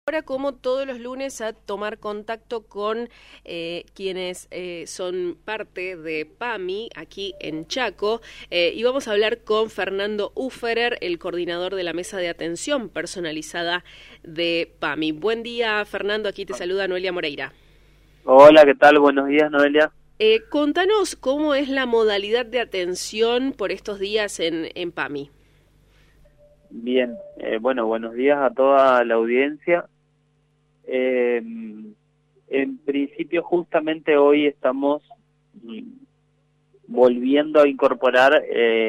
Ahora, como todos los lunes, a tomar contacto con quienes son parte de PAMI aquí en Chaco, y vamos a hablar con Fernando Ufferer, el coordinador de la Mesa de Atención Personalizada de PAMI. Buen día, Fernando, aquí te saluda Noelia Moreira. Hola, ¿qué tal? Buenos días, Noelia. Contanos cómo es la modalidad de atención por estos días en PAMI. Bien, buenos días a toda la audiencia. En principio, justamente hoy estamos volviendo a incorporar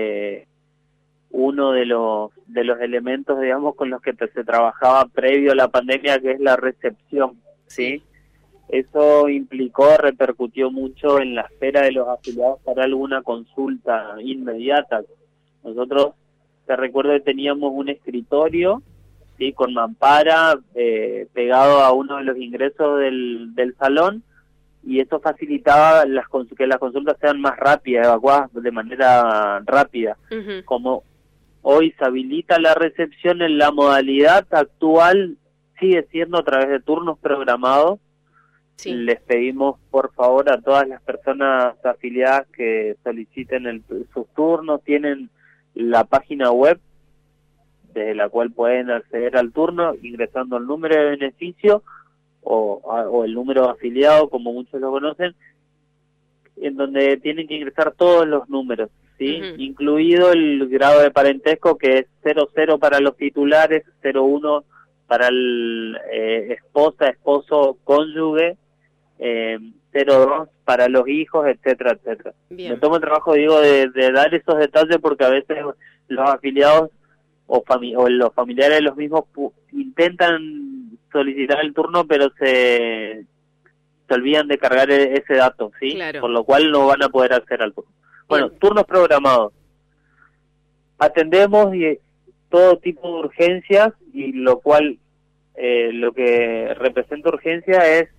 uno de los elementos, digamos, con los que se trabajaba previo a la pandemia, que es la recepción, ¿sí? Eso repercutió mucho en la espera de los afiliados para alguna consulta inmediata. Nosotros, te recuerdo que teníamos un escritorio, ¿sí?, con mampara pegado a uno de los ingresos del salón, y eso facilitaba que las consultas sean más rápidas, evacuadas de manera rápida. Uh-huh. Como hoy se habilita la recepción, en la modalidad actual sigue siendo a través de turnos programados. Sí. Les pedimos, por favor, a todas las personas afiliadas que soliciten sus turnos, tienen la página web desde la cual pueden acceder al turno ingresando el número de beneficio o el número afiliado, como muchos lo conocen, en donde tienen que ingresar todos los números, ¿sí? Uh-huh. Incluido el grado de parentesco, que es 00 para los titulares, 01 para el esposa, esposo, cónyuge, 02 para los hijos, etcétera, etcétera. Bien. Me tomo el trabajo, digo, de dar esos detalles, porque a veces los afiliados o los familiares de los mismos intentan solicitar el turno, pero se olvidan de cargar ese dato, ¿sí? Claro. Por lo cual no van a poder acceder al turno. Bueno, Bien. turnos programados. Atendemos todo tipo de urgencias, y lo cual lo que representa urgencia es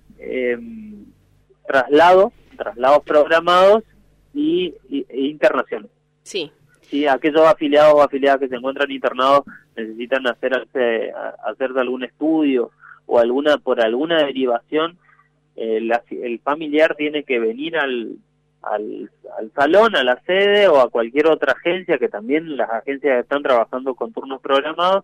traslados programados e internación. Sí. Sí, aquellos afiliados o afiliadas que se encuentran internados necesitan hacerse algún estudio o por alguna derivación, el familiar tiene que venir al salón, a la sede o a cualquier otra agencia, que también las agencias están trabajando con turnos programados,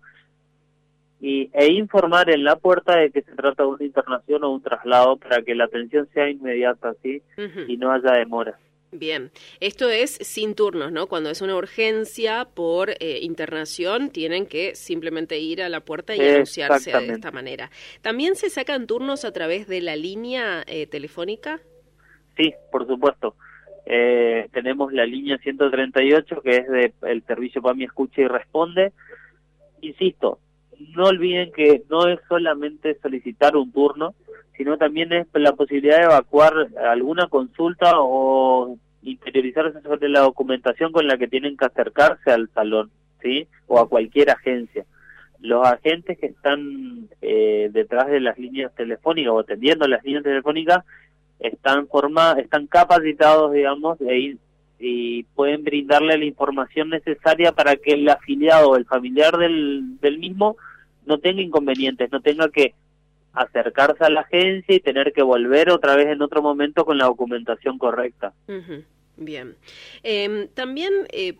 e informar en la puerta de que se trata de una internación o un traslado, para que la atención sea inmediata, ¿sí? Uh-huh. Y no haya demora. Bien, esto es sin turnos, ¿no? Cuando es una urgencia por internación, tienen que simplemente ir a la puerta y anunciarse de esta manera. ¿También se sacan turnos a través de la línea telefónica? Sí, por supuesto. Tenemos la línea 138, que es el servicio PAMI Escucha y Responde. Insisto, no olviden que no es solamente solicitar un turno, sino también es la posibilidad de evacuar alguna consulta o interiorizarse sobre la documentación con la que tienen que acercarse al salón, ¿sí? O a cualquier agencia. Los agentes que están detrás de las líneas telefónicas o atendiendo las líneas telefónicas están capacitados, digamos, y pueden brindarle la información necesaria para que el afiliado o el familiar del mismo no tenga inconvenientes, no tenga que acercarse a la agencia y tener que volver otra vez en otro momento con la documentación correcta. Uh-huh. Bien. También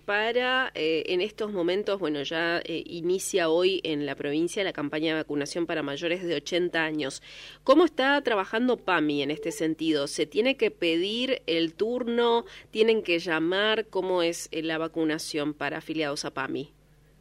en estos momentos, bueno, ya inicia hoy en la provincia la campaña de vacunación para mayores de 80 años. ¿Cómo está trabajando PAMI en este sentido? ¿Se tiene que pedir el turno? ¿Tienen que llamar? ¿Cómo es la vacunación para afiliados a PAMI?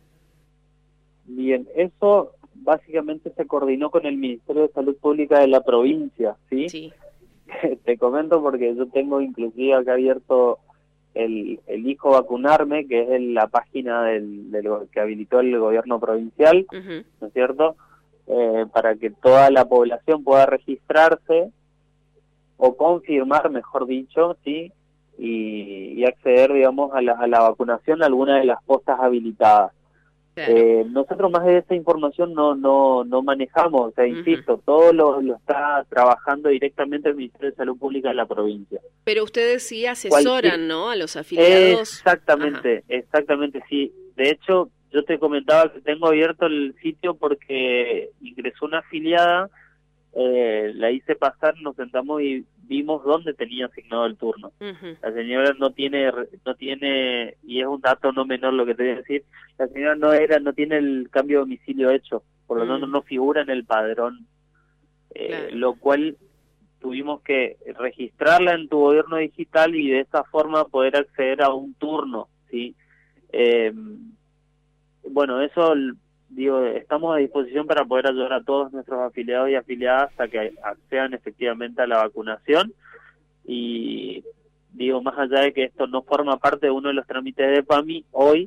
Bien, eso básicamente se coordinó con el Ministerio de Salud Pública de la provincia, ¿sí? Sí. Te comento porque yo tengo inclusive acá abierto el Hijo Vacunarme, que es la página que habilitó el gobierno provincial, Uh-huh. ¿no es cierto? Para que toda la población pueda registrarse o confirmar, mejor dicho, ¿sí? Y acceder, digamos, a la vacunación a alguna de las postas habilitadas. Claro. Nosotros más de esa información no manejamos, o sea, insisto, Uh-huh. todo lo está trabajando directamente el Ministerio de Salud Pública de la provincia. Pero ustedes sí asesoran, ¿no?, a los afiliados. Exactamente, sí. De hecho, yo te comentaba que tengo abierto el sitio porque ingresó una afiliada, la hice pasar, nos sentamos y vimos dónde tenía asignado el turno. La señora no tiene, y es un dato no menor lo que te voy a decir, la señora no tiene el cambio de domicilio hecho, por lo tanto no figura en el padrón, lo cual tuvimos que registrarla en tu gobierno digital y de esa forma poder acceder a un turno, ¿sí? Bueno, eso, digo, estamos a disposición para poder ayudar a todos nuestros afiliados y afiliadas a que accedan efectivamente a la vacunación, y digo, más allá de que esto no forma parte de uno de los trámites de PAMI, hoy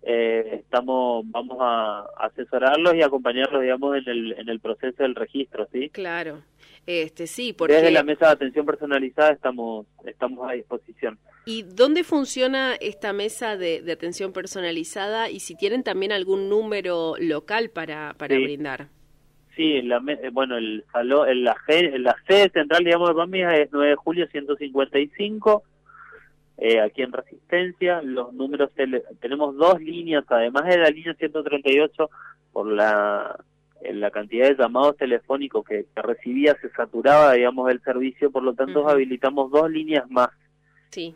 vamos a asesorarlos y acompañarlos, digamos, en el proceso del registro, ¿sí? Claro, sí, porque... Desde la mesa de atención personalizada estamos a disposición. ¿Y dónde funciona esta mesa de atención personalizada? Y si tienen también algún número local para brindar. Sí, bueno, el salón, la sede central, digamos, de PAMI es 9 de julio 155, aquí en Resistencia. Los números, tenemos 2 líneas, además de la línea 138, por la cantidad de llamados telefónicos que recibía, se saturaba, digamos, el servicio, por lo tanto habilitamos 2 líneas más. Sí.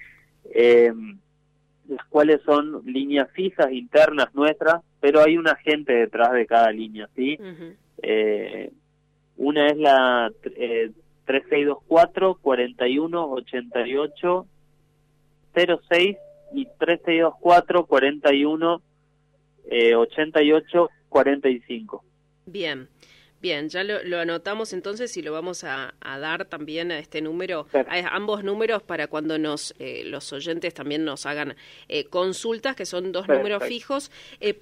Las cuales son líneas fijas, internas nuestras, pero hay un agente detrás de cada línea, ¿sí? Una es la 3624-4188-06 y 3624-4188-45. Bien, ya lo anotamos entonces y lo vamos a dar también a este número, a ambos números, para cuando los oyentes también nos hagan consultas, que son 2 números fijos,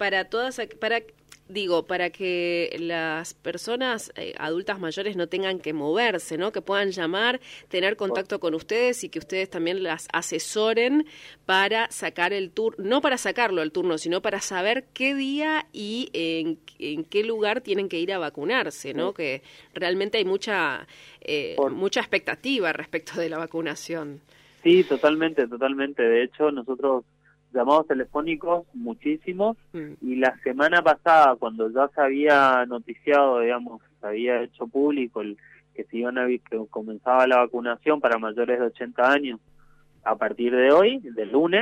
para que las personas adultas mayores no tengan que moverse, ¿no? Que puedan llamar, tener contacto con ustedes y que ustedes también las asesoren para sacar el turno, no para sacarlo el turno, sino para saber qué día y en qué lugar tienen que ir a vacunarse, ¿no? Que realmente hay mucha expectativa respecto de la vacunación. Sí, totalmente. De hecho, nosotros llamados telefónicos muchísimos, y la semana pasada, cuando ya se había noticiado, digamos, se había hecho público que comenzaba la vacunación para mayores de 80 años a partir de hoy, del lunes,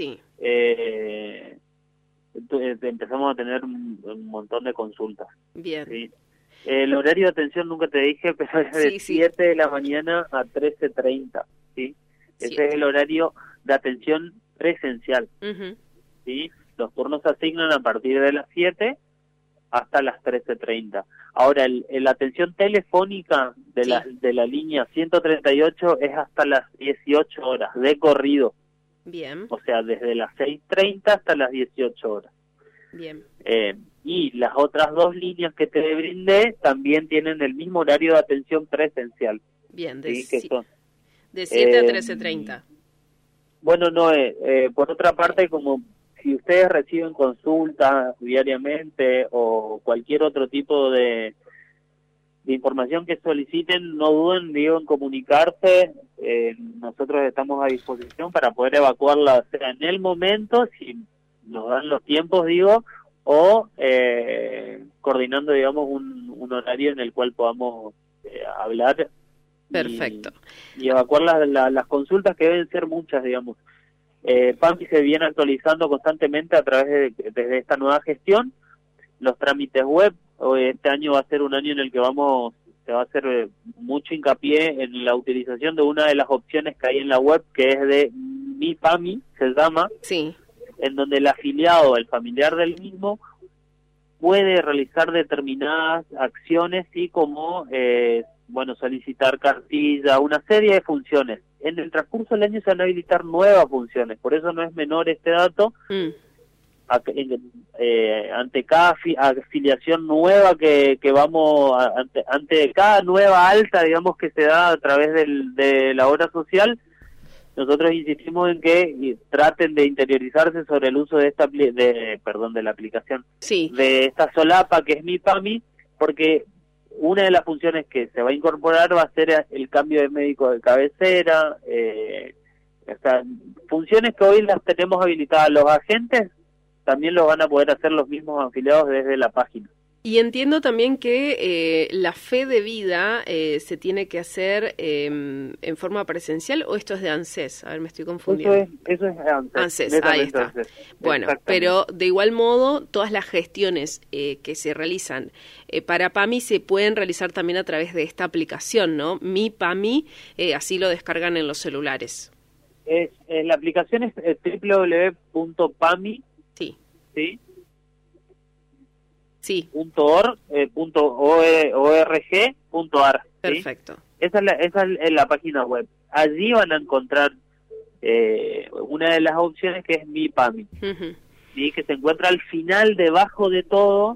empezamos a tener un montón de consultas. Bien. ¿Sí? El horario de atención nunca te dije, pero es de 7 de la mañana a 13:30, ¿sí? Ese es el horario de atención presencial, ¿sí? Los turnos se asignan a partir de las 7 hasta las 13:30. Ahora, la atención telefónica de la línea 138 es hasta las 18 horas, de corrido. Bien. O sea, desde las 6:30 hasta las 18 horas. Bien. Y las otras 2 líneas que te brindé también tienen el mismo horario de atención presencial. Bien, ¿sí? Que son, de 7 a 13:30. Bueno, no, por otra parte, como si ustedes reciben consultas diariamente o cualquier otro tipo de información que soliciten, no duden, en comunicarse. Nosotros estamos a disposición para poder evacuarla, sea en el momento, si nos dan los tiempos, o coordinando, digamos, un horario en el cual podamos hablar. Perfecto. Y evacuar las consultas, que deben ser muchas, digamos. PAMI se viene actualizando constantemente a través de esta nueva gestión, los trámites web. Este año va a ser un año en el que se va a hacer mucho hincapié en la utilización de una de las opciones que hay en la web, que es de Mi PAMI, se llama, en donde el afiliado, el familiar del mismo, puede realizar determinadas acciones, como solicitar cartilla, una serie de funciones. En el transcurso del año se van a habilitar nuevas funciones, por eso no es menor este dato. Ante cada afiliación nueva que vamos, ante cada nueva alta, digamos, que se da a través de la obra social, nosotros insistimos en que traten de interiorizarse sobre el uso de de la aplicación, de esta solapa que es Mi PAMI, porque una de las funciones que se va a incorporar va a ser el cambio de médico de cabecera, funciones que hoy las tenemos habilitadas los agentes, también lo van a poder hacer los mismos afiliados desde la página. Y entiendo también que la fe de vida se tiene que hacer en forma presencial, ¿o esto es de ANSES? A ver, me estoy confundiendo. Eso es ANSES. ANSES, ahí está. ANSES. Bueno, pero de igual modo, todas las gestiones que se realizan para PAMI se pueden realizar también a través de esta aplicación, ¿no? Mi PAMI, así lo descargan en los celulares. La aplicación es www.pami. Sí. ¿Sí? Sí. .org.ar. Perfecto. ¿Sí? Esa es la página web. Allí van a encontrar una de las opciones que es Mi PAMI, ¿sí? Que se encuentra al final, debajo de todo.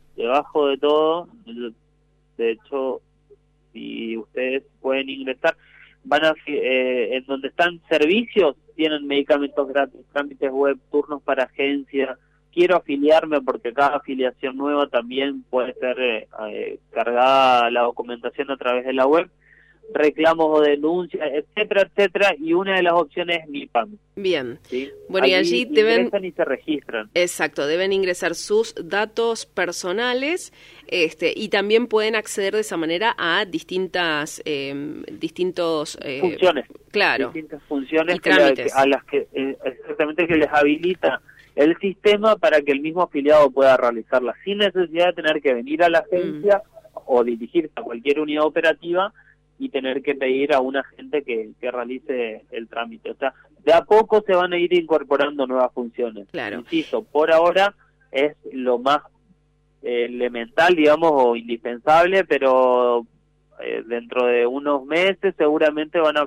De hecho, si ustedes pueden ingresar, en donde están servicios, tienen medicamentos gratis, trámites web, turnos para agencia. Quiero afiliarme, porque cada afiliación nueva también puede ser cargada la documentación a través de la web, reclamos o denuncias, etcétera, etcétera, y una de las opciones es Mi PAMI. Bien. ¿Sí? Bueno, y allí ingresan y se registran. Exacto, deben ingresar sus datos personales, y también pueden acceder de esa manera a distintas funciones. Claro. Distintas funciones a las que exactamente que les habilita el sistema para que el mismo afiliado pueda realizarla sin necesidad de tener que venir a la agencia o dirigirse a cualquier unidad operativa y tener que pedir a un agente que realice el trámite. O sea, de a poco se van a ir incorporando nuevas funciones. Claro. Insisto, por ahora es lo más elemental, digamos, o indispensable, pero dentro de unos meses seguramente vamos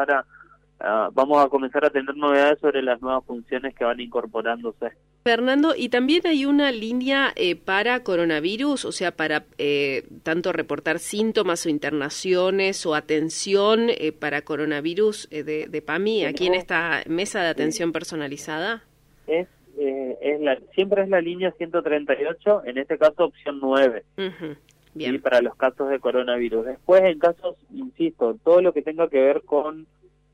a comenzar a tener novedades sobre las nuevas funciones que van incorporándose. Fernando, y también hay una línea para coronavirus, o sea, para tanto reportar síntomas o internaciones o atención para coronavirus de PAMI, aquí en esta mesa de atención personalizada. Siempre es la línea 138, en este caso opción 9. Bien. ¿Sí? Para los casos de coronavirus. Después, en casos, insisto, todo lo que tenga que ver con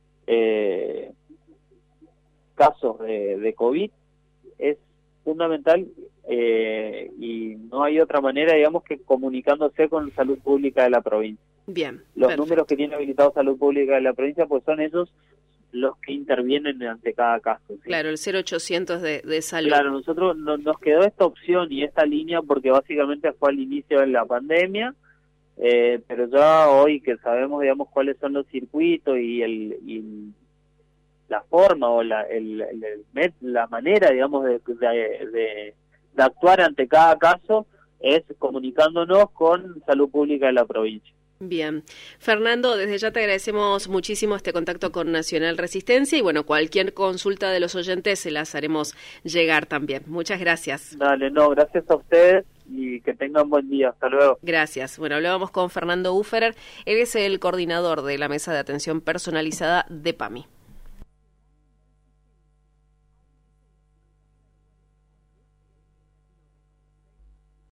casos de COVID es fundamental, y no hay otra manera, digamos, que comunicándose con Salud Pública de la provincia. Bien. Los perfecto. números que tiene habilitado Salud Pública de la provincia, pues son esos los que intervienen ante cada caso. ¿Sí? Claro, el 0800 de salud. Claro, nosotros nos quedó esta opción y esta línea porque básicamente fue al inicio de la pandemia. Pero ya hoy que sabemos, digamos, cuáles son los circuitos y la forma o la manera, digamos, de actuar ante cada caso, es comunicándonos con Salud Pública de la provincia. Bien. Fernando, desde ya te agradecemos muchísimo este contacto con Nacional Resistencia y bueno, cualquier consulta de los oyentes se las haremos llegar también. Muchas gracias. Dale, gracias a ustedes y que tengan buen día. Hasta luego. Gracias. Bueno, hablábamos con Fernando Uferer, él es el coordinador de la Mesa de Atención Personalizada de PAMI.